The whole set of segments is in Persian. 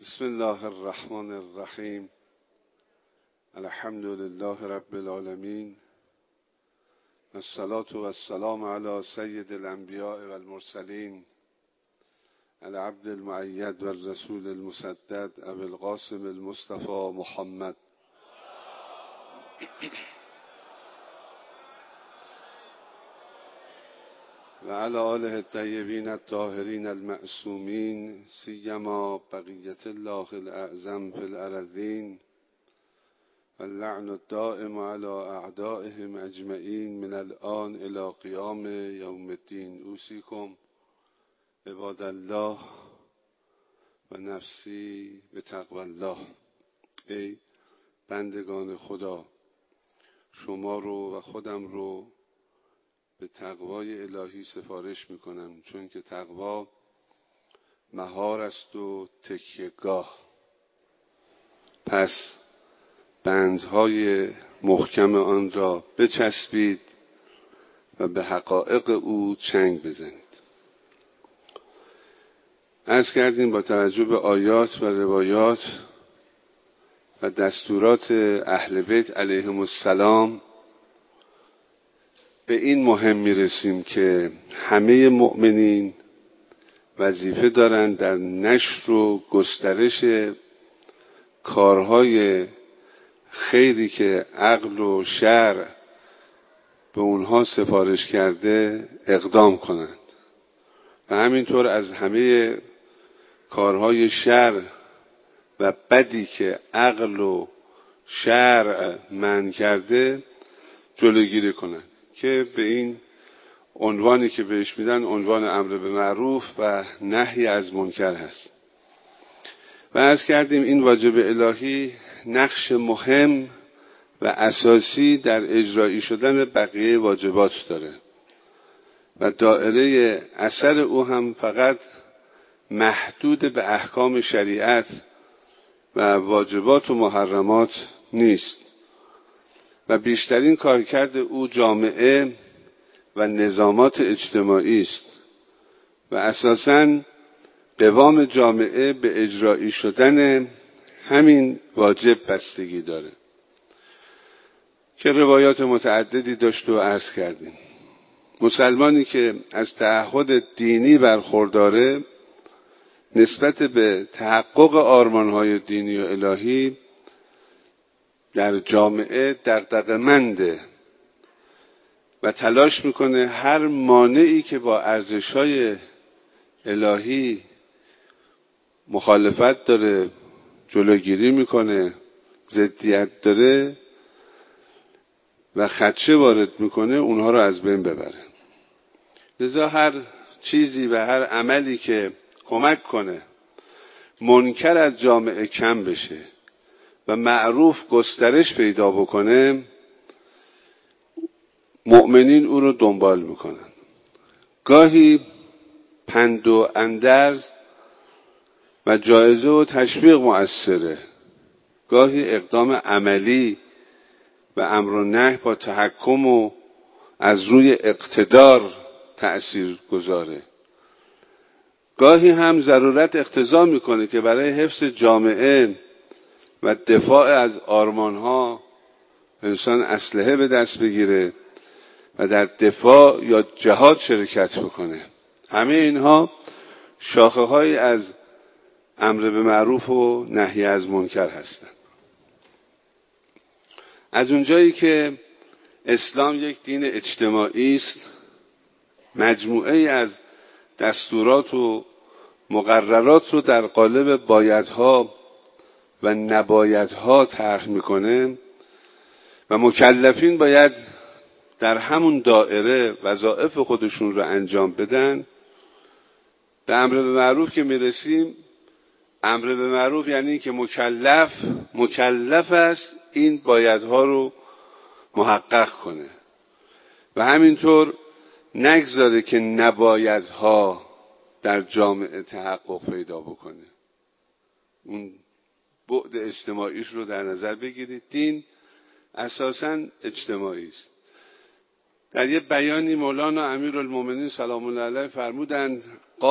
بسم الله الرحمن الرحیم. الحمد لله رب العالمین. الصلاة والسلام علی سید الانبیاء والمرسلین، العبد المؤید والرسول المسدد ابی القاسم المصطفى محمد و علی آله الطیبین الطاهرین المعصومین، سیما بقیة الله الاعظم فی الارضین، واللعن الدائم علی اعدائهم اجمعین من الآن الی قیام یوم الدین. اوصیکم عباد الله و نفسی بتقوی الله. ای بندگان خدا، شما رو و خودم رو به تقوای الهی سفارش میکنم، چون که تقوا مهار است و تکیهگاه. پس بندهای محکم آن را بچسبید و به حقایق او چنگ بزنید. عرض کردیم با توجه به آیات و روایات و دستورات اهل بیت علیهم السلام به این مهم میرسیم که همه مؤمنین وظیفه دارند در نشر و گسترش کارهای خیری که عقل و شرع به اونها سفارش کرده اقدام کنند و همینطور از همه کارهای شر و بدی که عقل و شرع منع کرده جلوگیری کنند، که به این عنوانی که بهش میدن عنوان امر به معروف و نهی از منکر هست. و عرض کردیم این واجب الهی نقش مهم و اساسی در اجرایی شدن بقیه واجبات داره و دایره اثر او هم فقط محدود به احکام شریعت و واجبات و محرمات نیست و بیشترین کارکرد او جامعه و نظامات اجتماعی است و اساساً قوام جامعه به اجرایی شدن همین واجب بستگی داره که روایات متعددی داشت و عرض کردیم. مسلمانی که از تعهد دینی برخورداره نسبت به تحقق آرمانهای دینی و الهی در جامعه دغدغه‌منده و تلاش میکنه هر مانعی که با ارزش‌های الهی مخالفت داره، جلوگیری میکنه، ضدیت داره و خدشه وارد میکنه، اونها رو از بین ببره. لذا هر چیزی و هر عملی که کمک کنه منکر از جامعه کم بشه و معروف گسترش پیدا بکنه، مؤمنین او رو دنبال میکنن. گاهی پند و اندرز و جایزه و تشویق مؤثره، گاهی اقدام عملی و امر و نهی با تحکم و از روی اقتدار تأثیر گذاره، گاهی هم ضرورت اقتضا میکنه که برای حفظ جامعه و دفاع از آرمانها انسان اسلحه به دست بگیره و در دفاع یا جهاد شرکت بکنه. همه اینها شاخه‌هایی از امر به معروف و نهی از منکر هستند. از اونجایی که اسلام یک دین اجتماعی است، مجموعه از دستورات و مقررات رو در قالب بایدها و نبایدها طرح میکنه و مکلفین باید در همون دایره وظایف خودشون رو انجام بدن. به امر به معروف که میرسیم، امر به معروف یعنی که مکلف است این بایدها رو محقق کنه و همینطور نگذاره که نبایدها در جامعه تحقق پیدا بکنه. اون بعد اجتماعیش رو در نظر بگیرید. دین اساساً اجتماعی است. در یه بیانی مولانا امیرالمومنین سلام الله علیه فرمودند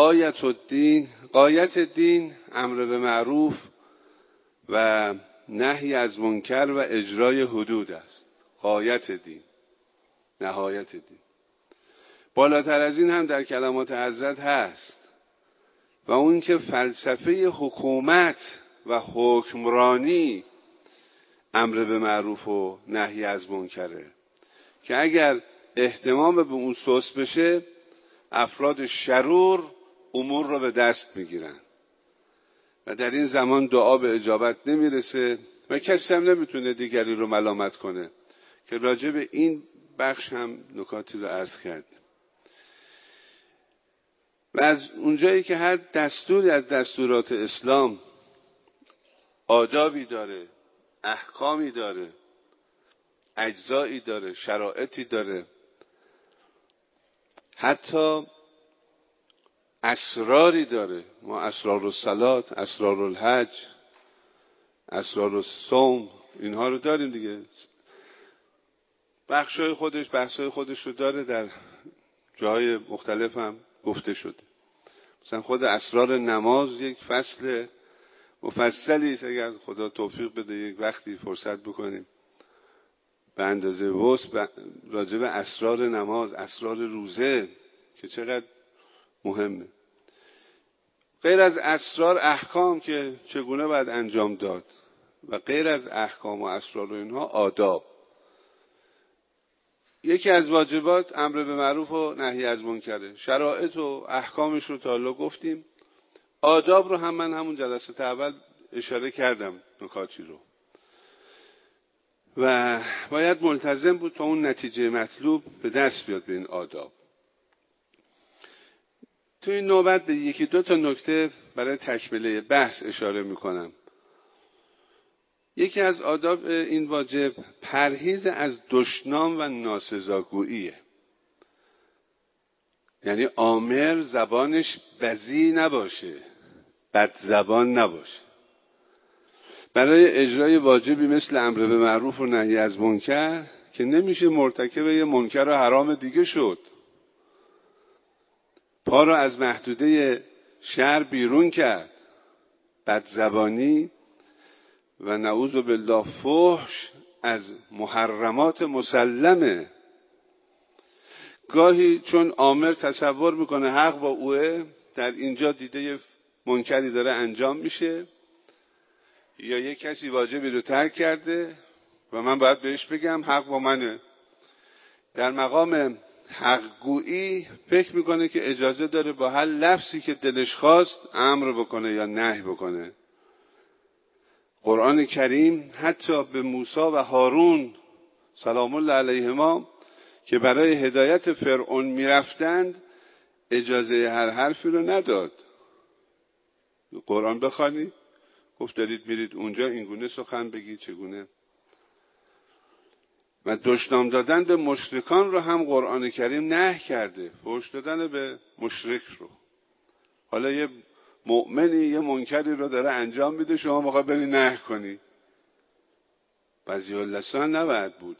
غایت دین امر به معروف و نهی از منکر و اجرای حدود است. غایت دین، نهایت دین. بالاتر از این هم در کلمات حضرت هست و اون که فلسفه حکومت و حکمرانی امر به معروف و نهی از منکره که اگر اهتمام به اون سوس بشه افراد شرور امور رو به دست میگیرن و در این زمان دعا به اجابت نمیرسه و کسی هم نمیتونه دیگری رو ملامت کنه که راجع به این بخش هم نکاتی رو عرض کردیم. و از اونجایی که هر دستوری از دستورات اسلام آدابی داره، احکامی داره، اجزایی داره، شرایطی داره، حتی اسراری داره. ما اسرار الصلات، اسرار الحج، اسرار الصوم اینها رو داریم دیگه. بخشای خودش رو داره، در جاهای مختلف هم گفته شده. مثلا خود اسرار نماز یک فصل مفصلی است، اگر خدا توفیق بده یک وقتی فرصت بکنیم به اندازه وسع راجع به اسرار نماز، اسرار روزه که چقدر مهمه. غیر از اسرار احکام که چگونه باید انجام داد و غیر از احکام و اسرار و اینها آداب. یکی از واجبات امر به معروف و نهی از منکره. شرایط و احکامش رو تا حالا گفتیم. آداب رو هم من همون جلسه اول اشاره کردم نکاتی رو و باید ملتزم بود تا اون نتیجه مطلوب به دست بیاد به این آداب. تو این نوبت به یکی دو تا نکته برای تکمیل بحث اشاره میکنم. یکی از آداب این واجب پرهیز از دشنام و ناسزاگوییه. یعنی آمر زبانش بذیع نباشه، بد زبان نباشه. برای اجرای واجبی مثل امر به معروف و نهی از منکر که نمیشه مرتکب یه منکر و حرام دیگه شد، پا رو از محدوده شرع بیرون کرد، بد زبانی و نعوذ بالله فحش از محرمات مسلمه. گاهی چون آمر تصور میکنه حق با اوه، در اینجا دیده یه منکری داره انجام میشه یا یه کسی واجبی رو ترک کرده و من باید بهش بگم حق با منه. در مقام حق گویی فکر میکنه که اجازه داره با هر لفظی که دلش خواست امر بکنه یا نهی بکنه. قرآن کریم حتی به موسی و هارون سلام الله علیهما که برای هدایت فرعون میرفتند اجازه هر حرفی رو نداد. قرآن بخوانی گفت دارید میرید اونجا اینگونه سخن بگید چگونه. و دشنام دادن به مشرکان رو هم قرآن کریم نهی کرده، فحش دادن به مشرک رو. حالا یه مؤمنی یه منکری رو داره انجام میده، شما موقع بری نهی کنی، بذیء اللسان نباید بود.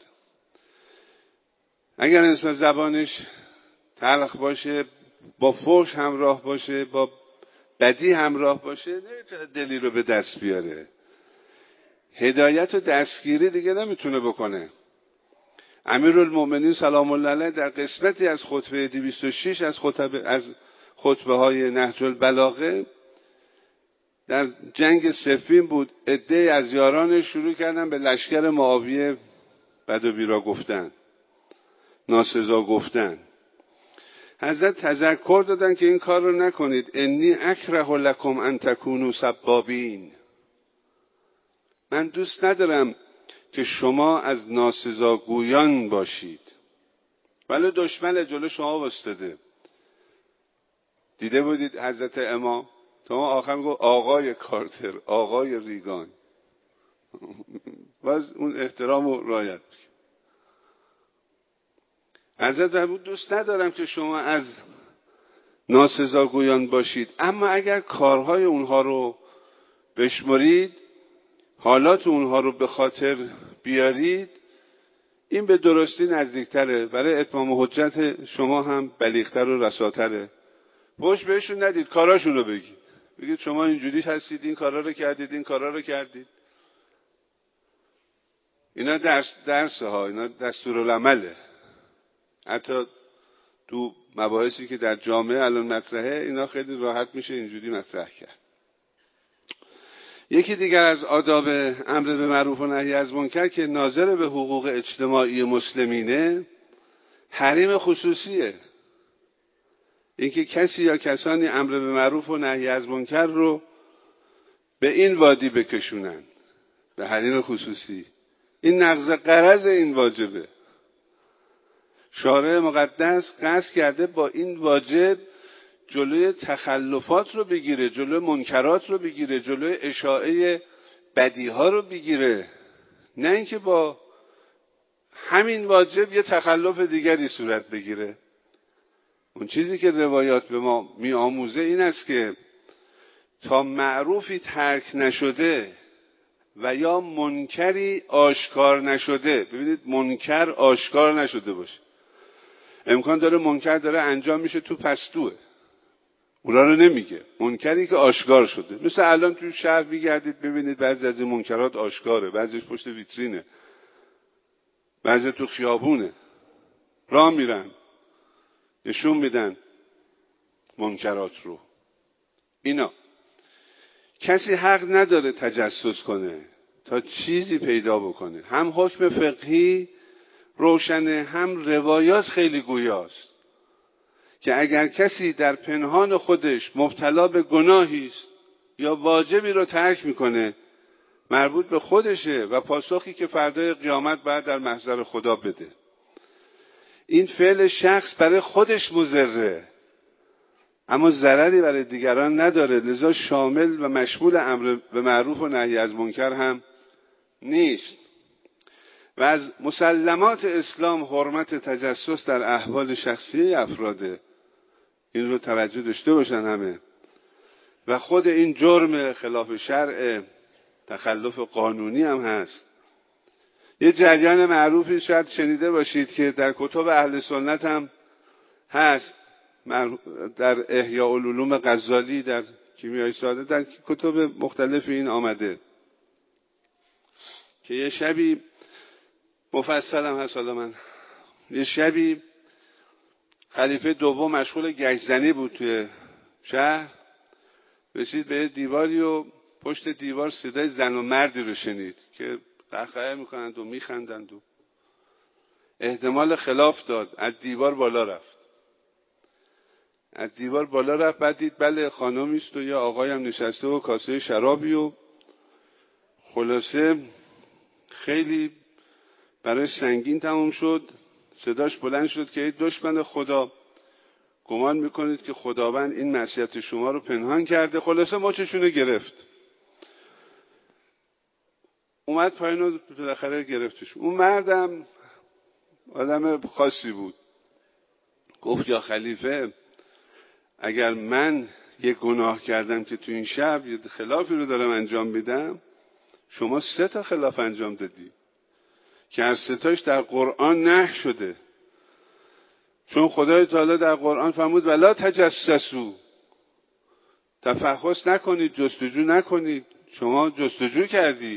اگر انسان زبانش تلخ باشه، با فحش همراه باشه، با بدی همراه باشه، نمیتونه دلی رو به دست بیاره. هدایت و دستگیری دیگه نمیتونه بکنه. امیرالمومنین سلام الله علیه در قسمتی از خطبه 206 از خطبه های نهج البلاغه در جنگ صفین بود، عده‌ای از یاران شروع کردن به لشکر معاویه بد و بیرا گفتن، ناسزا گفتن. حضرت تذکر دادن که این کار رو نکنید. انی اکره لکم ان تکونوا سبابین. من دوست ندارم که شما از ناسزاگویان باشید. ولی دشمن جلو شما وستده. دیده بودید حضرت امام تا آخر میگه آقای کارتر، آقای ریگان، باز اون احترام و رعایت. حضرت فرمود دوست ندارم که شما از ناسزاگویان باشید، اما اگر کارهای اونها رو بشمرید، حالات اونها رو به خاطر بیارید، این به درستی نزدیکتره، برای اتمام حجت شما هم بلیغتر و رساتره. پشت بهشون ندید، کاراشون رو بگید شما اینجوری هستید، این کارا رو کردید، این کارا رو کردید. اینا درس ها، اینا دستورالعمله. حتی تو مباحثی که در جامعه الان مطرحه، اینا خیلی راحت میشه اینجوری مطرح کرد. یکی دیگر از آداب امر به معروف و نهی از منکر که ناظر به حقوق اجتماعی مسلمینه، حریم خصوصیه. اینکه کسی یا کسانی امر به معروف و نهی از منکر رو به این وادی بکشونن، به حریم خصوصی. این نقض غرض این واجبه. شارع مقدس قصد کرده با این واجب جلوی تخلفات رو بگیره، جلوی منکرات رو بگیره، جلوی اشاعه بدیها رو بگیره، نه اینکه با همین واجب یه تخلف دیگری صورت بگیره. اون چیزی که روایات به ما می آموزه این است که تا معروفی ترک نشده و یا منکری آشکار نشده، ببینید منکر آشکار نشده باشه، امکان داره منکر داره انجام میشه تو پستوه، اونا رو نمیگه. منکری که آشکار شده، مثل الان تو شهر میگردید ببینید بعضی از این منکرات آشکاره، بعضیش پشت ویترینه، بعضی تو خیابونه راه میرن نشون میدن منکرات رو. اینا کسی حق نداره تجسس کنه تا چیزی پیدا بکنه. هم حکم فقهی روشنه، هم روایات خیلی گویاست که اگر کسی در پنهان خودش مبتلا به گناهی است یا واجبی رو ترک میکنه، مربوط به خودشه و پاسخی که فردای قیامت باید در محضر خدا بده. این فعل شخص برای خودش مضره، اما ضرری برای دیگران نداره، لذا شامل و مشمول امر به معروف و نهی از منکر هم نیست. و از مسلمات اسلام حرمت تجسس در احوال شخصی افراده. این رو توجه داشته باشن همه. و خود این جرم خلاف شرع تخلف قانونی هم هست. یه جریان معروفی شاید شنیده باشید که در کتب اهل سنت هم هست، در احیاء العلوم غزالی، در کیمیای ساده، در کتب مختلف این آمده که یه شبی مفصل هم هست. حالا من یه شبی خلیفه دوم مشغول گشت‌زنی بود توی شهر، رسید به دیواری و پشت دیوار صدای زن و مردی رو شنید که قهقه میکنند و میخندند و احتمال خلاف داد. از دیوار بالا رفت، بعد دید بله خانمی است و یا آقای هم نشسته و کاسه شرابی و خلاصه خیلی برای سنگین تموم شد. صداش بلند شد که ای دشمن خدا، گمان میکنید که خداوند این معصیت شما رو پنهان کرده؟ خلاصه مچشونو گرفت، اومد پایین و بالاخره گرفتش. اون مردم آدم خاصی بود، گفت یا خلیفه اگر من یک گناه کردم که تو این شب یه خلافی رو دارم انجام میدم، شما 3 تا خلاف انجام دادی که هر 3 تاش در قرآن نهی شده. چون خدای تعالی در قرآن فرمود ولا تجسسوا، تفحص نکنید، جستجو نکنید. شما جستجو کردی.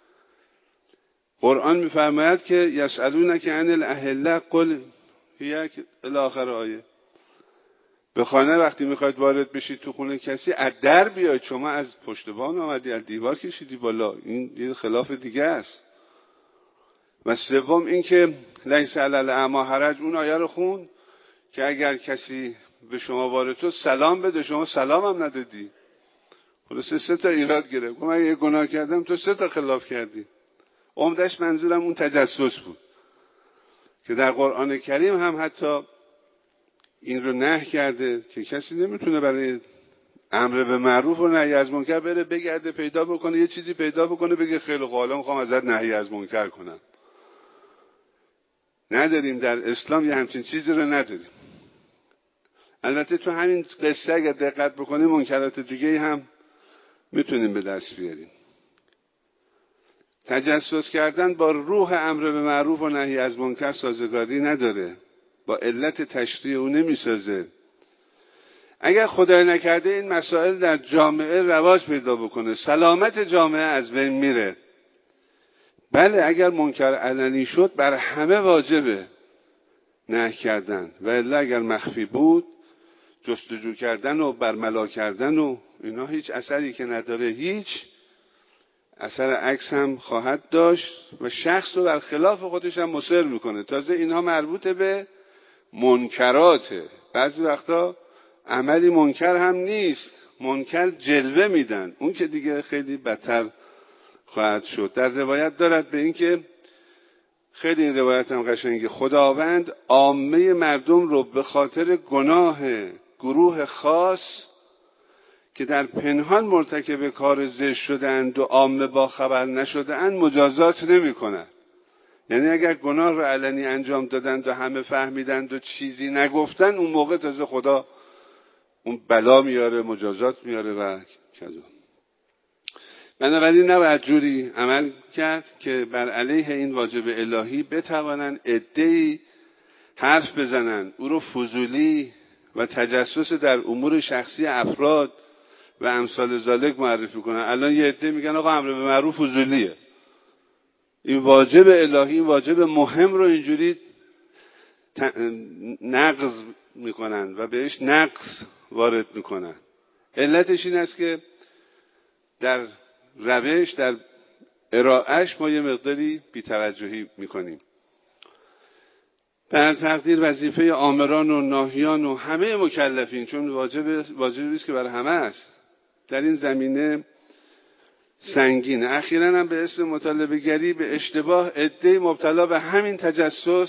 قرآن میفرماید که یسألونک عن الاهله قل هی الی آخر آیه. به خانه وقتی میخواید وارد بشید تو خونه کسی، از در بیاید. شما از پشت بام آمدی، از دیوار کشیدی بالا، این یه خلاف دیگه است. و سوم این که لیس علی الاعمی حرج، اون آیه رو خون که اگر کسی به شما وارد شد سلام بده، شما سلام هم ندادی. خلاصه 3 تا ایراد گرفت. من یه گناه کردم تو 3 تا خلاف کردی. عمدش منظورم اون تجسس بود که در قرآن کریم هم حتی این رو نهی کرده که کسی نمیتونه برای امر به معروف و نهی از منکر بره بگرده پیدا بکنه، یه چیزی پیدا بکنه بگه خیلی حالا میخوام ازت نهی از منکر کنم. نداریم در اسلام، یه همچین چیزی رو نداریم. البته تو همین قصه اگر دقت بکنیم منکرات دیگه هم میتونیم به دست بیاریم. تجسس کردن با روح امر به معروف و نهی از منکر سازگاری نداره، با علت تشریع او نمیسازه. اگر خدای نکرده این مسائل در جامعه رواج پیدا بکنه، سلامت جامعه از بین میره. بله اگر منکر علنی شد بر همه واجبه نهی کردن، و الا اگر مخفی بود جستجو کردن و برملا کردن و اینا هیچ اثری که نداره، هیچ اثر عکس هم خواهد داشت و شخص رو بر خلاف خودش هم مصر میکنه. تازه اینها مربوط به منکراته. بعضی وقتا عملی منکر هم نیست، منکر جلوه میدن، اون که دیگه خیلی بدتر خواهد شد. در روایت دارد به این که خیلی این روایت هم قشنگه، خداوند عامه مردم رو به خاطر گناه گروه خاص که در پنهان مرتکب کار زشت شدند و عامه با خبر نشدند مجازات نمی کند. یعنی اگر گناه رو علنی انجام دادند و همه فهمیدند و چیزی نگفتن، اون موقع تازه خدا اون بلا میاره، مجازات میاره و کذا. بنابراین نباید جوری عمل کرد که بر علیه این واجب الهی بتوانند عده‌ای حرف بزنند، او رو فضولی و تجسس در امور شخصی افراد و امثال ذالک معرفی کنن. الان یه عده میگن آقا امر به معروف فضولیه. این واجب الهی، این واجب مهم رو اینجوری نقض میکنن و بهش نقص وارد میکنن. علتش این است که در روش، در ارائهش ما یه مقداری بی‌توجهی میکنیم. بر تقدیر وظیفه آمران و ناهیان و همه مکلفین، چون واجبی است که بر همه است، در این زمینه سنگینه. اخیراً هم به اسم مطالبه گری به اشتباه عده‌ای مبتلا به همین تجسس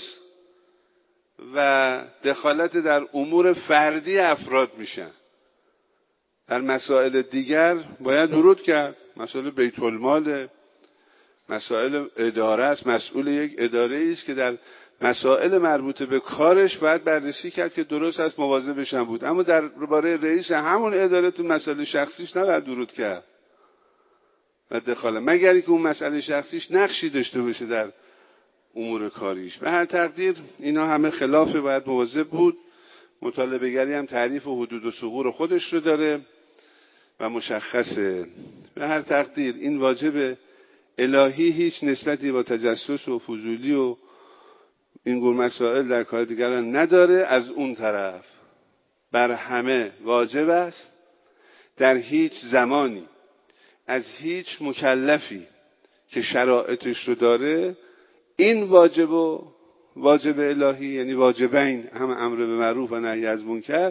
و دخالت در امور فردی افراد میشن. در مسائل دیگر باید ورود کرد، مسائل بیت المال، مسائل اداره است، مسئول یک اداره است که در مسائل مربوط به کارش باید بررسی کرد که درست است، مواظبش هم بود. اما درباره رئیس همون اداره تو مسائل شخصیش نباید ورود کرد و دخالت، مگر اینکه اون مسئله شخصیش نقشی داشته باشه در امور کاریش. به هر تقدیر اینا همه خلافه، باید مواظب بود. مطالبه گری هم تعریف و حدود و ثغور خودش رو داره و مشخصه. به هر تقدیر این واجب الهی هیچ نسبتی با تجسس و فضولی و این گونه مسائل در کار دیگران نداره. از اون طرف بر همه واجب است، در هیچ زمانی از هیچ مکلفی که شرایطش رو داره این واجب الهی، یعنی واجبین، هم امر به معروف و نهی از منکر،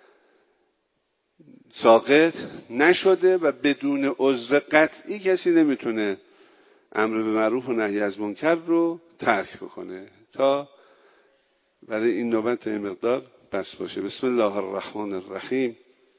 ساقط نشده و بدون عذر قطعی کسی نمیتونه امر به معروف و نهی از منکر رو ترک بکنه. تا برای این نوبت تا این مقدار بس باشه. بسم الله الرحمن الرحیم.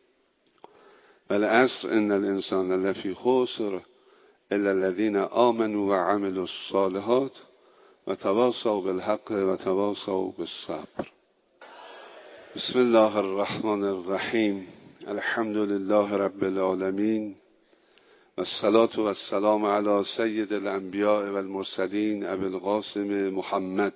والعصر ان الانسان لفی خسر الا الذين آمنوا وعملوا الصالحات وتواصوا بالحق وتواصوا بالصبر. بسم الله الرحمن الرحیم. الحمد لله رب العالمین والصلاة والسلام علی سید الانبیاء والمرسلین ابی القاسم محمد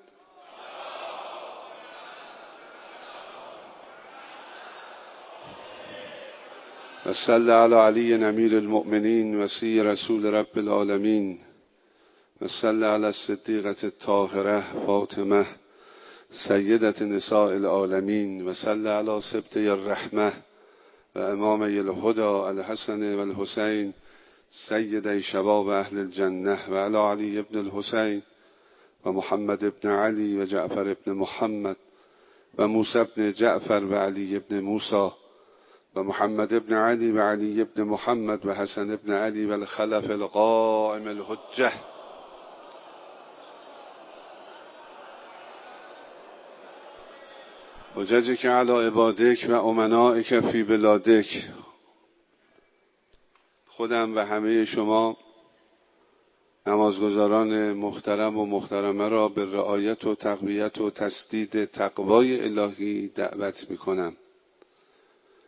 و صلی علی علی امیر المؤمنین وصی رسول رب العالمین و صلی علی الصدیقة الطاهرة فاطمه سیدة نساء العالمین و صلی علی سبطی الرحمه و امامی الهدى الحسن و الحسین سیدی شباب اهل الجنه و علی علی ابن الحسین و محمد ابن علی و جعفر ابن محمد و موسی ابن جعفر و علی ابن موسی و محمد ابن علی و علی ابن محمد و حسن ابن علی و الخلف القائم الحجه حججک علی عبادک و امنائک فی بلادک. خودم و همه شما نمازگزاران محترم و محترمه را به رعایت و تقویت و تسدید تقوای الهی دعوت میکنم.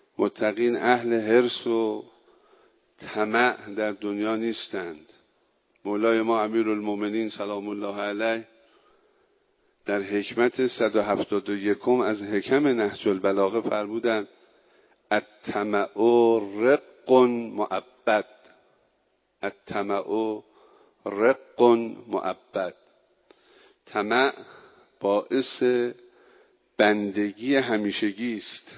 متقین اهل حرص و طمع در دنیا نیستند، مولای ما امیرالمومنین سلام الله علیه در حکمت 171 از حکم نهج البلاغه فرمودند الطمع رق مؤبد. الطمع رق مؤبد. طمع باعث بندگی همیشگی است.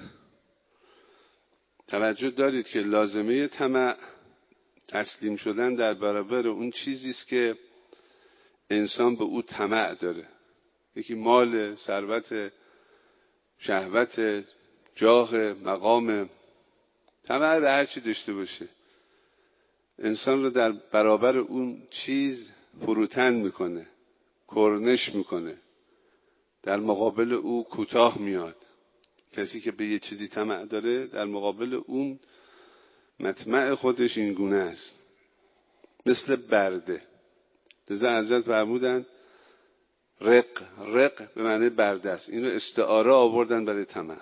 توجه دارید که لازمه طمع تسلیم شدن در برابر اون چیزی است که انسان به او طمع داره. یکی مال، ثروت، شهوت، جاه، مقام، طمع به هر چی داشته باشه انسان رو در برابر اون چیز فروتن میکنه، کرنش میکنه، در مقابل او کوتاه میاد. کسی که به یه چیزی طمع داره در مقابل اون مطمع خودش این گونه است، مثل برده. لذا حضرت فرمودند رق به معنی برده است. اینو استعاره آوردن برای طمع،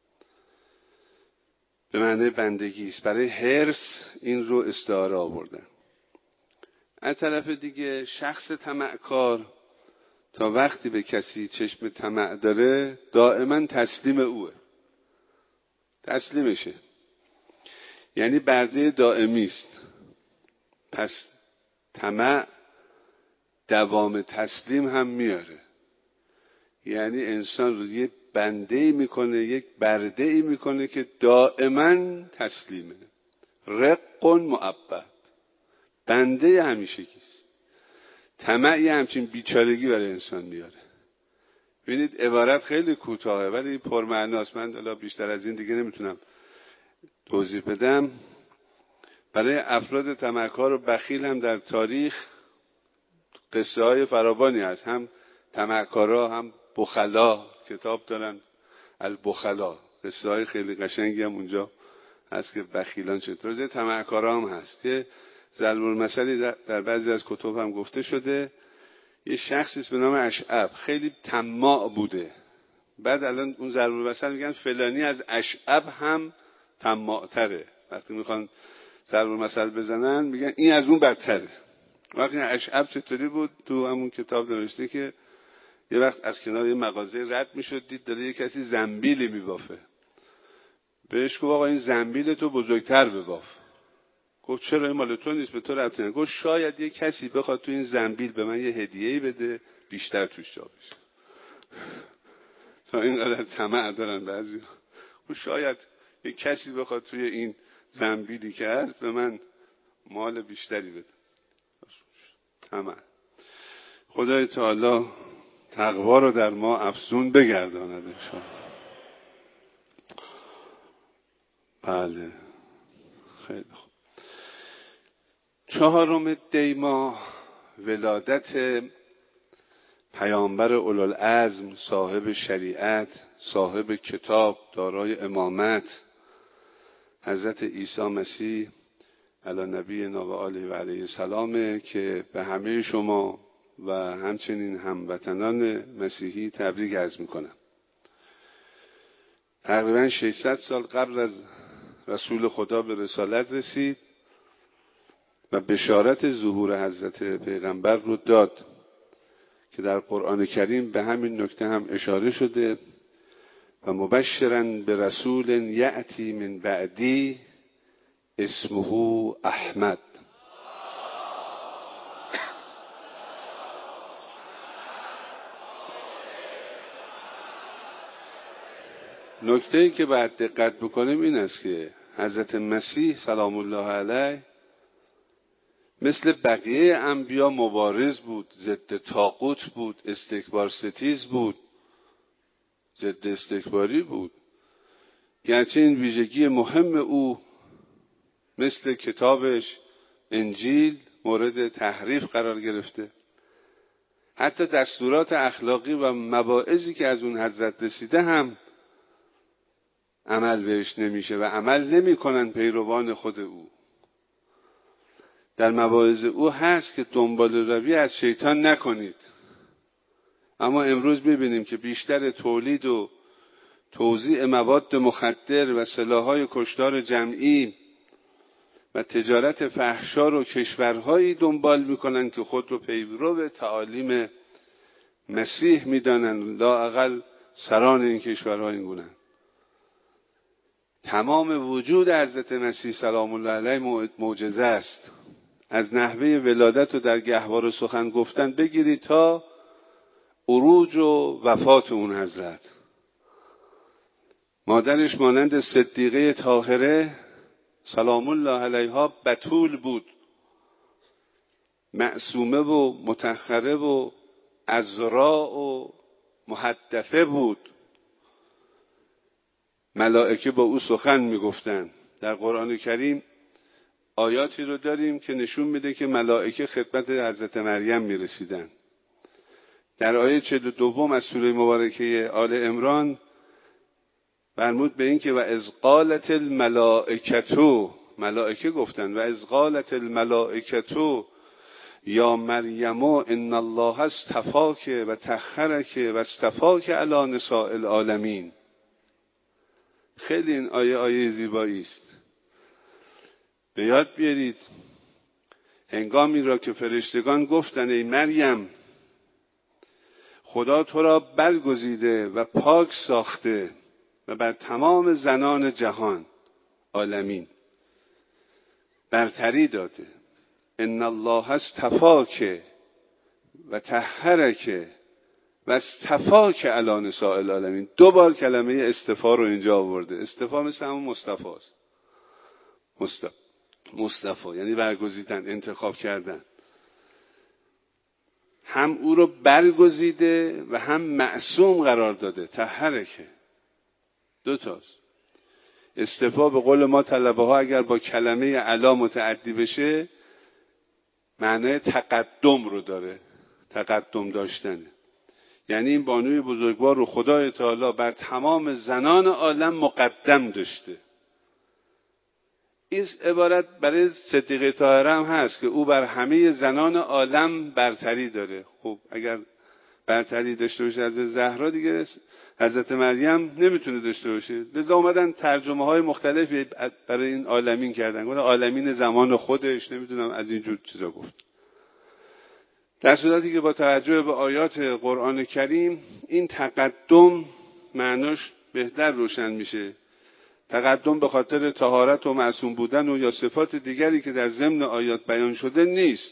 به معنی بندگی است. برای حرص این رو استعاره آوردن. از طرف دیگه شخص طمعکار تا وقتی به کسی چشم طمع داره دائما تسلیم اوه، تسلیمشه، یعنی برده دائمی است. پس طمع دوام تسلیم هم میاره، یعنی انسان رو یک بنده‌ای میکنه، یک برده‌ای میکنه که دائما تسلیمه. رق مؤبد، بنده همیشگی است. طمع یه همچین بیچارگی برای انسان میاره. ببینید عبارت خیلی کوتاهه ولی پرمعناست. من حالا بیشتر از این دیگه نمیتونم توضیح بدم. برای افراد طمعکار و بخیل هم در تاریخ قصه های فراوانی هست. هم طمعکارا هم بخلا کتاب دارن، البخلا، قصه های خیلی قشنگی هم اونجا هست که بخیلان چطور. طمعکارا هم هست که ضرب المثلی در بعضی از کتب هم گفته شده. یه شخصی به نام اشعب خیلی طماع بوده، بعد الان اون ضرب المثل میگن فلانی از اشعب هم طماع‌تره. وقتی میخوان ضرب المثل بزنن میگن این از اون بدتره. وقتی اشعب چطوری بود تو همون کتاب نوشته که یه وقت از کنار یه مغازه رد میشد، دید داره یه کسی زنبیلی میبافه. بهش گفت آقا این زنبیل تو بزرگتر بباف. گفت چرا این مال تو نیست، به تو ربطی نداره. گفت شاید یه کسی بخواد تو این زنبیل به من یه هدیه‌ای بده بیشتر توش جا بشه. تا اینقدر طمع دارن بعضی. گفت شاید یه کسی بخواد توی این زنبیلی که هست به من مال بیشتری بده. طمع. خدای تعالی تقوا رو در ما افزون بگرداند انشاءالله. بله خیلی خوب. 4 دی ماه ولادت پیامبر اولوالعزم، صاحب شریعت، صاحب کتاب، دارای امامت، حضرت عیسی مسیح علی نبینا و آله و علیه السلام، که به همه شما و همچنین هموطنان مسیحی تبریک عرض میکنم. تقریبا 600 سال قبل از رسول خدا به رسالت رسید و بشارت ظهور حضرت پیغمبر رو داد که در قرآن کریم به همین نکته هم اشاره شده و مبشراً به رسول یأتی من بعدی اسمه احمد. نکته‌ای که باید دقت بکنیم این است که حضرت مسیح سلام الله علیه مثل بقیه انبیا مبارز بود، ضد طاغوت بود، استکبار ستیز بود، ضد استکباری بود. گرچه این ویژگی مهم او مثل کتابش انجیل مورد تحریف قرار گرفته، حتی دستورات اخلاقی و مواعظی که از اون حضرت رسیده هم عمل بهش نمیشه و عمل نمیکنن پیروان خود او. در مواعظ او هست که دنبال روی از شیطان نکنید، اما امروز میبینیم که بیشتر تولید و توزیع مواد مخدر و سلاح‌های کشتار جمعی و تجارت فحشا رو کشورهایی دنبال میکنن که خود رو پیرو به تعالیم مسیح میدانن، لااقل سران این کشورها این گونن. تمام وجود حضرت مسیح سلام الله علیه معجزه است. از نحوه ولادت و در گهواره سخن گفتن بگیرید تا عروج و وفات اون حضرت. مادرش مانند صدیقه طاهره سلام الله علیها بتول بود، معصومه و مطهره و عذراء و محدثه بود. ملائکه با او سخن میگفتند. در قرآن کریم آیاتی رو داریم که نشون میده که ملائکه خدمت حضرت مریم میرسیدن. در آیه 42 از سوره مبارکه آل عمران فرمود به این که و اذ قالت الملائکه، ملائکه گفتن و اذ قالت الملائکه یا مریم ان الله اصطفاک و طهرک و اصطفاک علی نساء العالمین. خیلی این آیه زیبایی است. به یاد بیارید هنگامی را که فرشتگان گفتند ای مریم خدا تو را برگزیده و پاک ساخته و بر تمام زنان جهان عالمین برتری داده. ان الله اصطفاک و طهرک و اصطفاک علی نساء العالمین. 2 بار کلمه اصطفا رو اینجا آورده. اصطفا مثل همون مصطفی است. مصطفی یعنی برگزیدن، انتخاب کردن. هم او رو برگزیده و هم معصوم قرار داده. طهرک 2 تاست. اصطفا به قول ما طلبه ها اگر با کلمه علا متعدی بشه معنای تقدم رو داره، تقدم داشتنه. یعنی این بانوی بزرگوار رو خدای تعالی بر تمام زنان عالم مقدم داشته. این عبارت برای صدیقه طاهره هم هست که او بر همه زنان عالم برتری داره. خب اگر برتری داشته باشه از زهرا دیگه حضرت مریم نمیتونه داشته باشه. لذا اومدن ترجمه های مختلفی برای این عالمین کردن. گفتن عالمین زمان خودش، نمیدونم از این جور چیزا گفت. در صورتی که با توجه به آیات قرآن کریم این تقدم معناش بهتر روشن میشه. تقدم به خاطر طهارت و معصوم بودن و یا صفات دیگری که در ضمن آیات بیان شده نیست.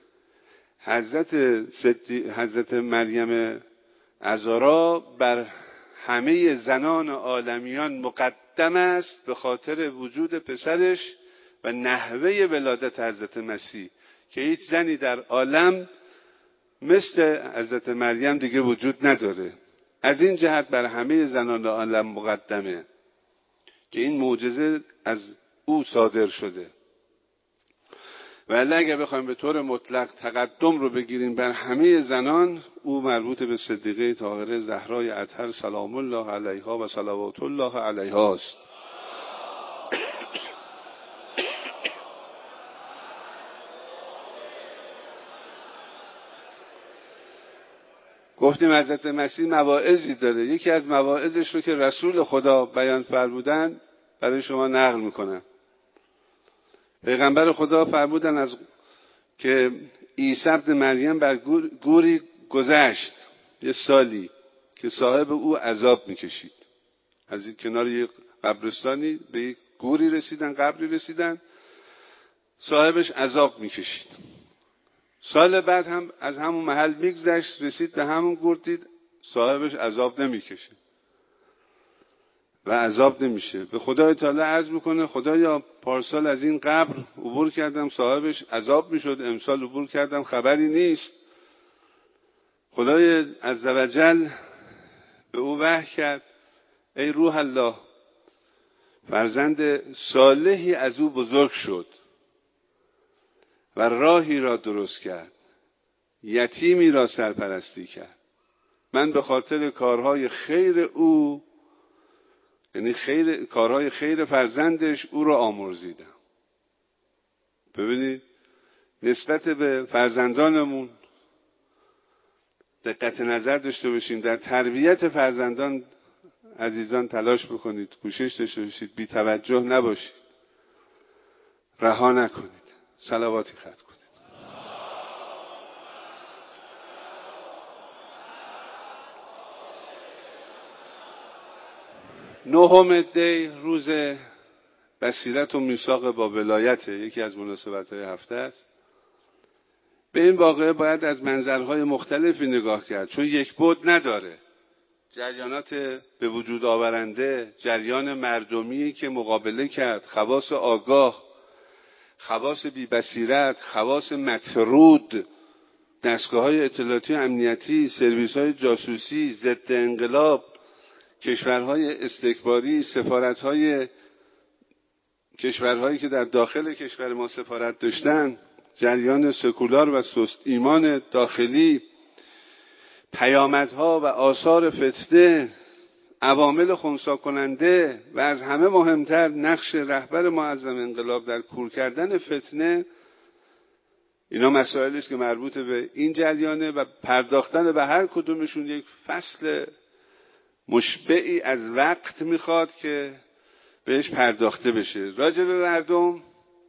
حضرت مریم عذرا بر همه زنان عالمیان مقدم است به خاطر وجود پسرش و نحوه ولادت حضرت مسیح که هیچ زنی در عالم مثل حضرت مریم دیگه وجود نداره. از این جهت بر همه زنان عالم مقدمه که این معجزه از او صادر شده. ولی اگر بخوایم به طور مطلق تقدم رو بگیریم بر همه زنان، او مربوط به صدیقه طاهره زهرای اطهر سلام الله علیها و صلوات الله علیها است. گفتیم حضرت مسیح مواعظی داره. یکی از مواعظش رو که رسول خدا بیان فرمودن برای شما نقل میکنم. پیغمبر خدا فرمودن از که عیسی ابن مریم بر گوری گذشت یه سالی که صاحب او عذاب میکشید. از این کنار یک قبرستانی به یک گوری رسیدن، قبری رسیدن، صاحبش عذاب میکشید. سال بعد هم از همون محل میگذشت، رسید به همون گور، دید صاحبش عذاب نمیکشه و عذاب نمیشه. به خدای تعالی عرض میکنه خدایا پارسال از این قبر عبور کردم صاحبش عذاب میشد، امسال عبور کردم خبری نیست. خدای عزوجل به او وحی کرد ای روح الله، فرزند صالحی از او بزرگ شد و راهی را درست کرد، یتیمی را سرپرستی کرد. من به خاطر کارهای خیر او، یعنی کارهای خیر فرزندش، او را آمرزیدم. ببینید نسبت به فرزندانمون دقت نظر داشته باشیم. در تربیت فرزندان عزیزان تلاش بکنید، کوشش داشته باشید، بی توجه نباشید. رها نکنید. صلواتی ختم کنید. نهم دی روز بصیرت و میثاق با ولایت، یکی از مناسبت‌های هفته است. به این واقعه باید از منظرهای مختلفی نگاه کرد، چون یک بعد نداره. جریانات به وجود آورنده، جریان مردمی که مقابله کرد، خواص آگاه، خواص بی بصیرت، خواص مطرود، دستگاه‌های اطلاعاتی و امنیتی، سرویس‌های جاسوسی، ضد انقلاب، کشورهای استکباری، سفارت‌های کشورهایی که در داخل کشور ما سفارت داشتن، جریان سکولار و سست ایمان داخلی، پیامدها و آثار فتنه، عوامل خنثی کننده و از همه مهمتر نقش رهبر معظم انقلاب در کور کردن فتنه، اینا مسائلی است که مربوط به این جریانه و پرداختن به هر کدومشون یک فصل مشبعی از وقت میخواد که بهش پرداخته بشه. راجع به مردم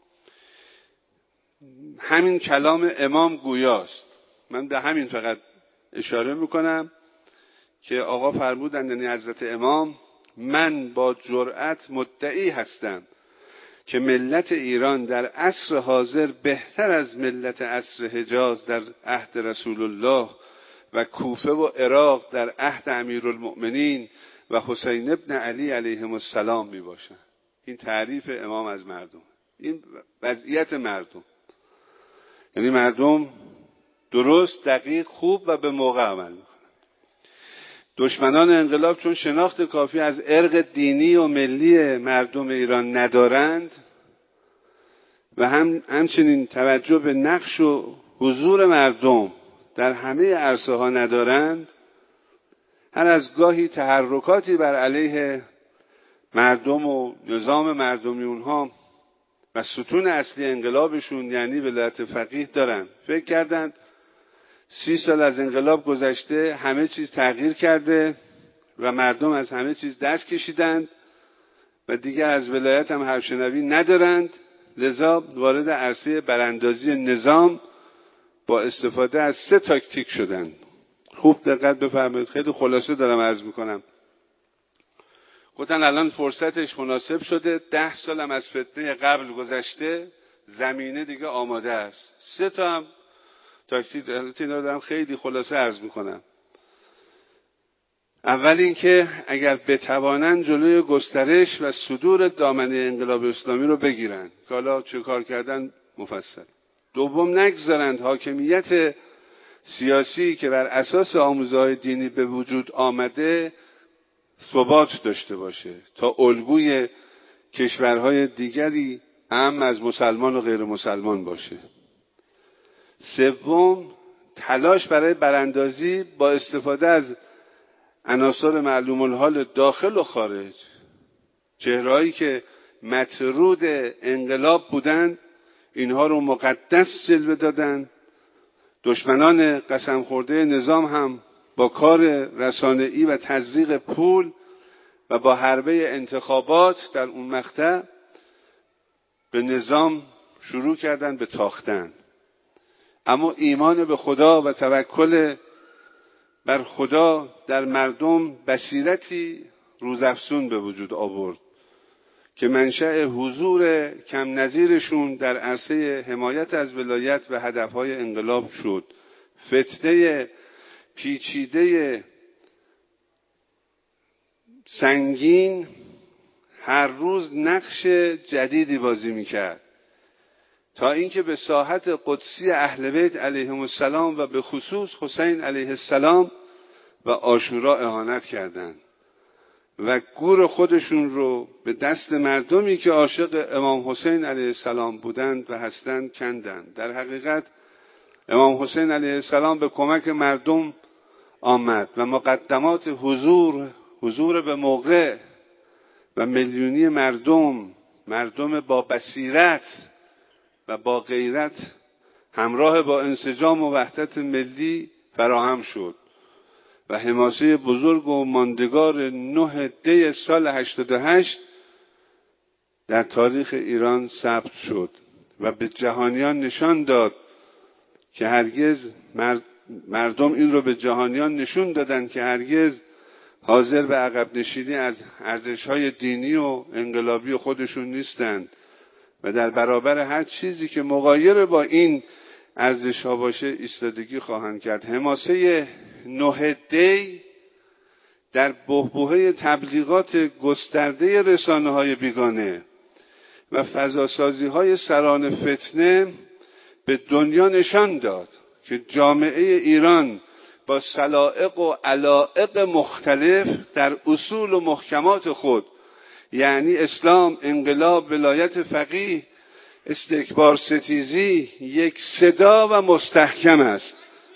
همین کلام امام گویاست. من به همین فقط اشاره میکنم که آقا فرمودند، یعنی حضرت امام، من با جرأت مدعی هستم که ملت ایران در عصر حاضر بهتر از ملت عصر حجاز در عهد رسول الله و کوفه و عراق در عهد امیرالمؤمنین و حسین ابن علی علیهم السلام می باشن. این تعریف امام از مردم، این وضعیت مردم، یعنی مردم درست، دقیق، خوب و به موقع عمل میکنن. دشمنان انقلاب چون شناخت کافی از ارق دینی و ملی مردم ایران ندارند و همچنین توجه به نقش و حضور مردم در همه عرصه ها ندارند، هر از گاهی تحرکاتی بر علیه مردم و نظام مردمی اونها و ستون اصلی انقلابشون یعنی ولایت فقیه دارن. فکر کردند 30 سال از انقلاب گذشته، همه چیز تغییر کرده و مردم از همه چیز دست کشیدند و دیگه از ولایت هم حرف شنوی ندارند، لذا وارد عرصه براندازی نظام با استفاده از 3 تاکتیک شدند. خوب دقت بفرمایید، خیلی خلاصه دارم عرض میکنم. گفتن الان فرصتش مناسب شده، 10 سال هم از فتنه قبل گذشته، زمینه دیگه آماده است. 3 تا هم تاکتیک دارم، خیلی خلاصه عرض میکنم. اول این که اگر بتوانند جلوی گسترش و صدور دامنه انقلاب اسلامی رو بگیرن، که حالا چه کار کردن مفصل. دوم، نگذارند حاکمیت سیاسی که بر اساس آموزه‌های دینی به وجود آمده ثبات داشته باشه تا الگوی کشورهای دیگری اهم از مسلمان و غیر مسلمان باشه. سوم، تلاش برای براندازی با استفاده از عناصر معلوم الحال داخل و خارج، چهرهایی که مطرود انقلاب بودند اینها رو مقدس جلوه دادند. دشمنان قسم خورده نظام هم با کار رسانه‌ای و تزریق پول و با حربه انتخابات در اون مقطع به نظام شروع کردن به تاختن. اما ایمان به خدا و توکل بر خدا در مردم بصیرتی روزافزون به وجود آورد که منشأ حضور کم نظیرشون در عرصه حمایت از ولایت و هدفهای انقلاب شد. فتنه پیچیده سنگین هر روز نقش جدیدی بازی میکرد تا اینکه به ساحت قدسی اهل بیت علیهم السلام و به خصوص حسین علیه السلام و عاشورا اهانت کردند و گور خودشون رو به دست مردمی که عاشق امام حسین علیه السلام بودند و هستند کندند. در حقیقت امام حسین علیه السلام به کمک مردم آمد و مقدمات حضور به موقع و میلیونی مردم با بصیرت و با غیرت همراه با انسجام و وحدت ملی فراهم شد و حماسه بزرگ و ماندگار 9 دی سال 88 در تاریخ ایران ثبت شد. و به جهانیان نشان داد که هرگز مردم این رو به جهانیان نشون دادن که هرگز حاضر به عقب نشینی از ارزش‌های دینی و انقلابی خودشون نیستند و در برابر هر چیزی که مغایر با این ارزش‌ها باشه ایستادگی خواهند کرد. حماسه 9 دی در بحبوحه تبلیغات گسترده رسانه‌های بیگانه و فضاسازی‌های سران فتنه به دنیا نشان داد که جامعه ایران با سلائق و علائق مختلف در اصول و محکمات خود، یعنی اسلام، انقلاب، ولایت فقیه، استکبار ستیزی، یک صدا و مستحکم است.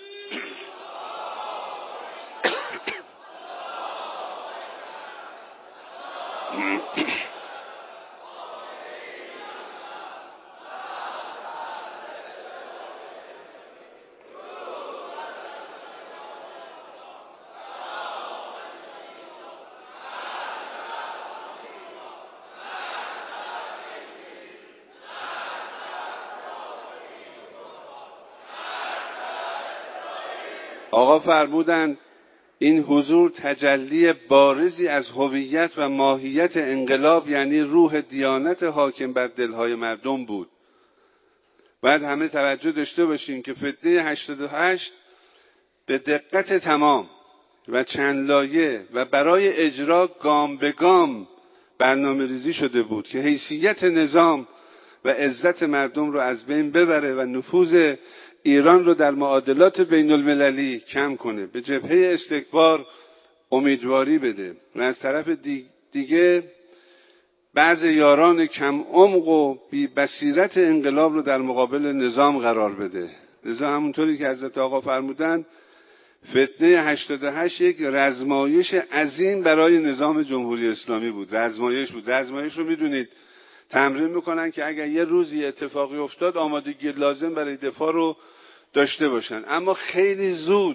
آقا فرمودند این حضور تجلی بارزی از هویت و ماهیت انقلاب، یعنی روح دیانت حاکم بر دلهای مردم بود. باید همه توجه داشته باشیم که فتنه 88 به دقت تمام و چند لایه و برای اجرا گام به گام برنامه ریزی شده بود که حیثیت نظام و عزت مردم رو از بین ببره و نفوذ ایران رو در معادلات بین المللی کم کنه، به جبهه استکبار امیدواری بده و از طرف دیگه بعض یاران کم عمق و بی بصیرت انقلاب رو در مقابل نظام قرار بده. لذا همونطوری که حضرت آقا فرمودن فتنه 88 یک رزمایش عظیم برای نظام جمهوری اسلامی بود. رزمایش رو میدونید تمرین میکنن که اگر یه روزی اتفاقی افتاد آمادگی لازم برای دفاع رو داشته باشن. اما خیلی زود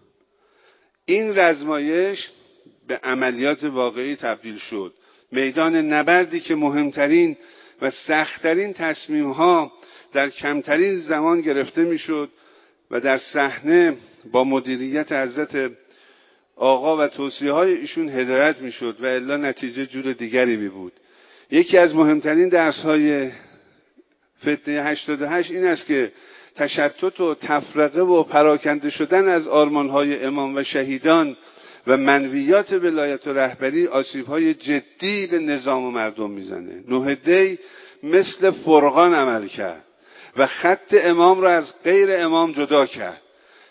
این رزمایش به عملیات واقعی تبدیل شد. میدان نبردی که مهمترین و سختترین تصمیم‌ها در کمترین زمان گرفته میشد و در صحنه با مدیریت حضرت آقا و توصیه‌های ایشون هدایت میشد و الا نتیجه جور دیگری می بود. یکی از مهمترین درس‌های فتنه 88 این است که تشتت و تفرقه و پراکنده شدن از آرمان‌های امام و شهیدان و منویات ولایت و رهبری آسیب‌های جدی به نظام و مردم میزنه. 9 دی مثل فرقان عمل کرد و خط امام را از غیر امام جدا کرد.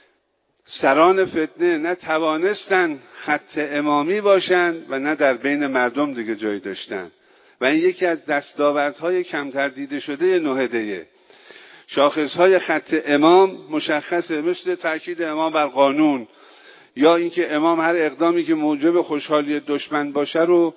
سران فتنه نه توانستن خط امامی باشند و نه در بین مردم دیگه جای داشتن و این یکی از دستاوردهای کمتر دیده شده 9 دیه. شاخصهای خط امام مشخصه، مثل تاکید امام بر قانون یا اینکه امام هر اقدامی که موجب خوشحالی دشمن باشه رو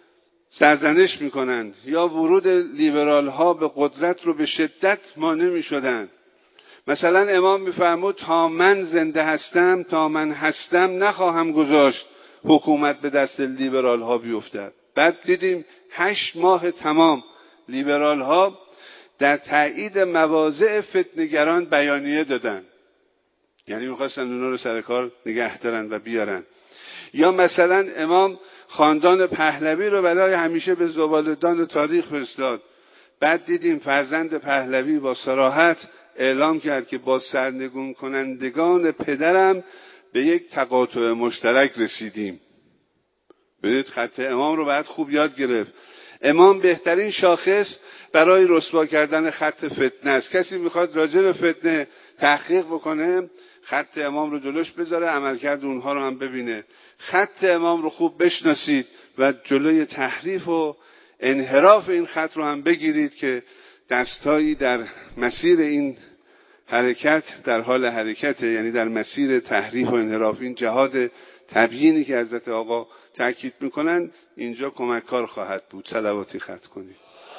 سرزنش میکنند یا ورود لیبرال ها به قدرت رو به شدت مانع میشدند. مثلا امام میفرمود تا من زنده هستم، تا من هستم نخواهم گذاشت حکومت به دست لیبرال ها بیفتد. بعد دیدیم 8 ماه تمام لیبرال ها در تایید مواضع فتنه‌گران بیانیه دادن، یعنی میخواستن اونا رو سر کار نگه دارن و بیارن. یا مثلا امام خاندان پهلوی رو برای همیشه به زباله‌دان تاریخ فرستاد. بعد دیدیم فرزند پهلوی با صراحت اعلام کرد که با سرنگون کنندگان پدرم به یک تقاطع مشترک رسیدیم. ببینید خط امام رو باید خوب یاد گرفت. امام بهترین شاخص برای رسوا کردن خط فتنه است. کسی میخواد راجع به فتنه تحقیق بکنه خط امام رو جلوش بذاره، عملکرد اونها رو هم ببینه. خط امام رو خوب بشناسید و جلوی تحریف و انحراف این خط رو هم بگیرید که دستایی در مسیر این حرکت در حال حرکته، یعنی در مسیر تحریف و انحراف. این جهاد تبیینی که حضرت آقا تاکید میکنن اینجا کمککار خواهد بود. صلواتی ختم کنید.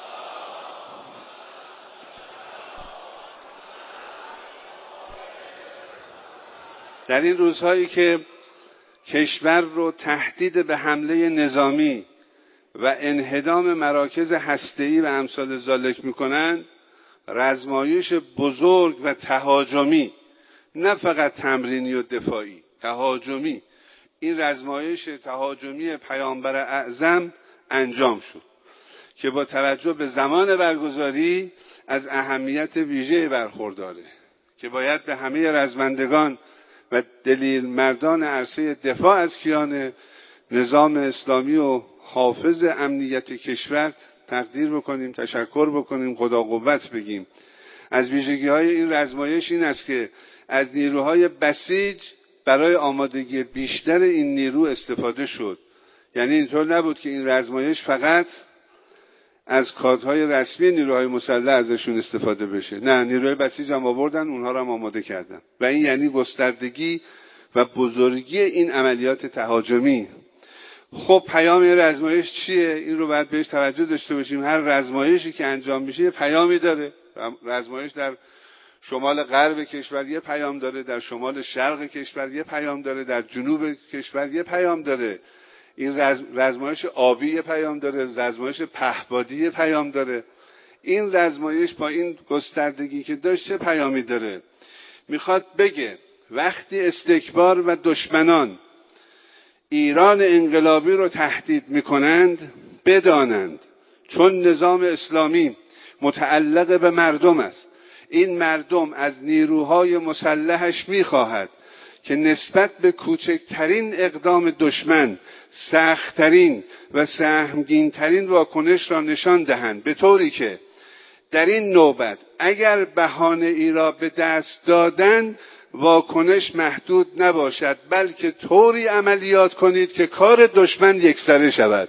در این روزهایی که کشور رو تهدید به حمله نظامی و انهدام مراکز هسته‌ای و امثال ذالک میکنن، رزمایش بزرگ و تهاجمی، نه فقط تمرینی و دفاعی، تهاجمی. این رزمایش تهاجمی پیامبر اعظم انجام شد که با توجه به زمان برگزاری از اهمیت ویژه برخورداره که باید به همه رزمندگان و دلیر مردان عرصه دفاع از کیان نظام اسلامی و حافظ امنیت کشور تقدیر بکنیم، تشکر بکنیم، خدا قوت بگیم. از ویژگی‌های این رزمایش این است که از نیروهای بسیج برای آمادگی بیشتر این نیرو استفاده شد. یعنی اینطور نبود که این رزمایش فقط از کادرهای رسمی نیروهای مسلح ازشون استفاده بشه، نه، نیروهای بسیج هم آوردن، اونها رو هم آماده کردن و این یعنی گستردگی و بزرگی این عملیات تهاجمی. خب پیام این رزمایش چیه؟ این رو باید بهش توجه داشته باشیم. هر رزمایشی که انجام میشه یه پیامی داره. رزمایش در شمال غرب کشور یه پیام داره، در شمال شرق کشور یه پیام داره، در جنوب کشور یه پیام داره. این رزمایش آبی یه پیام داره، رزمایش پهپادی یه پیام داره. این رزمایش با این گستردگی که داشت چه پیامی داره؟ میخواد بگه وقتی استکبار و دشمنان ایران انقلابی رو تهدید میکنند، بدانند چون نظام اسلامی متعلق به مردم است، این مردم از نیروهای مسلحش میخواهد که نسبت به کوچکترین اقدام دشمن سخت‌ترین و سهمگین‌ترین واکنش را نشان دهند، به طوری که در این نوبت اگر بهانه‌ای را به دست دادند واکنش محدود نباشد، بلکه طوری عملیات کنید که کار دشمن یکسره شود.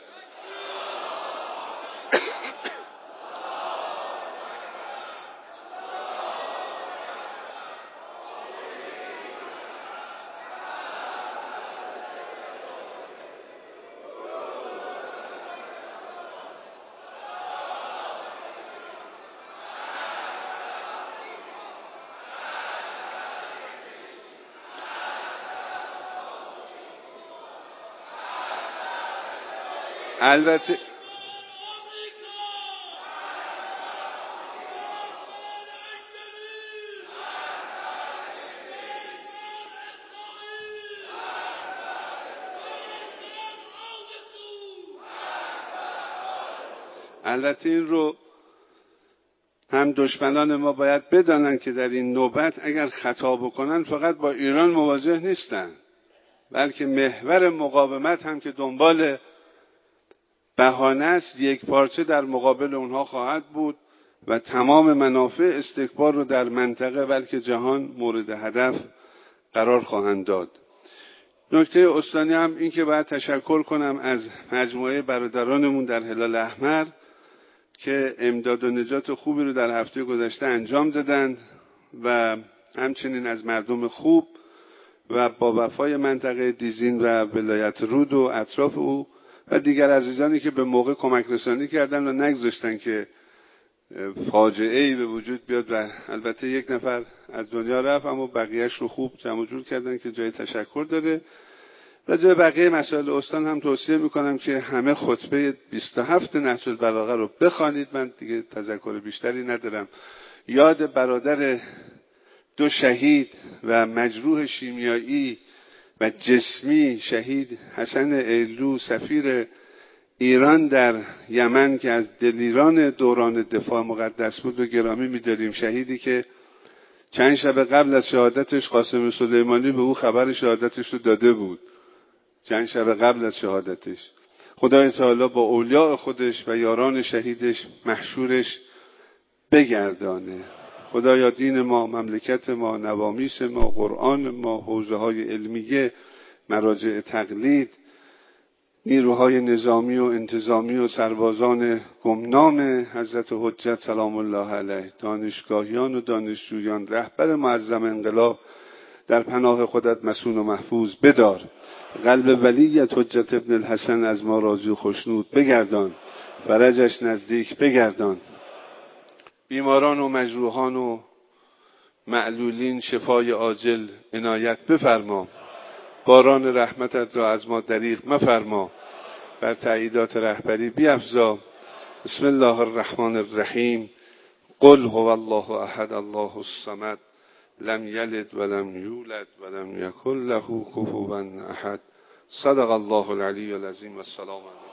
البته این رو هم دشمنان ما باید بدانن که در این نوبت اگر خطا بکنن فقط با ایران مواجه نیستن، بلکه محور مقاومت هم که دنبال بهانه است یک پارچه در مقابل اونها خواهد بود و تمام منافع استکبار رو در منطقه بلکه جهان مورد هدف قرار خواهند داد. نکته استانی هم این که باید تشکر کنم از مجموعه برادرانمون در هلال احمر که امداد و نجات خوبی رو در هفته گذشته انجام دادند و همچنین از مردم خوب و با وفای منطقه دیزین و ولایت رود و اطراف او و دیگر عزیزانی که به موقع کمک رسانی کردن و نگذاشتن که فاجعه‌ای به وجود بیاد و البته یک نفر از دنیا رفت اما بقیه‌اش رو خوب جمع جور کردن که جای تشکر داره. و جای بقیه مسائل استان هم توصیه میکنم که همه خطبه 27 نهج البلاغه رو بخوانید. من دیگه تذکر بیشتری ندارم. یاد برادر دو شهید و مجروح شیمیایی و جسمی شهید حسن ایلو سفیر ایران در یمن که از دلیران دوران دفاع مقدس بود و گرامی می‌داریم. شهیدی که چند شب قبل از شهادتش قاسم سلیمانی به او خبر شهادتش رو داده بود، چند شب قبل از شهادتش. خدای تعالی با اولیاء خودش و یاران شهیدش محشورش بگردانه. خدایا دین ما، مملکت ما، نوامیس ما، قرآن ما، حوزه های علمیه، مراجع تقلید، نیروهای نظامی و انتظامی و سربازان گمنام حضرت حجت سلام الله علیه، دانشگاهیان و دانشجویان، رهبر معظم انقلاب در پناه خودت مسون و محفوظ بدار. قلب ولیت حجت ابن الحسن از ما راضی و خوشنود بگردان، فرجش نزدیک بگردان. بیماران و مجروحان و معلولین شفای عاجل عنایت بفرما. باران رحمتت را از ما دریغ مفرما. بر تأییدات رهبری بیفزا. بسم الله الرحمن الرحیم. قل هو الله احد الله الصمد لم یلد ولم یولد ولم یکن له کفوا احد. صدق الله العلی العظیم. و السلام علیکم.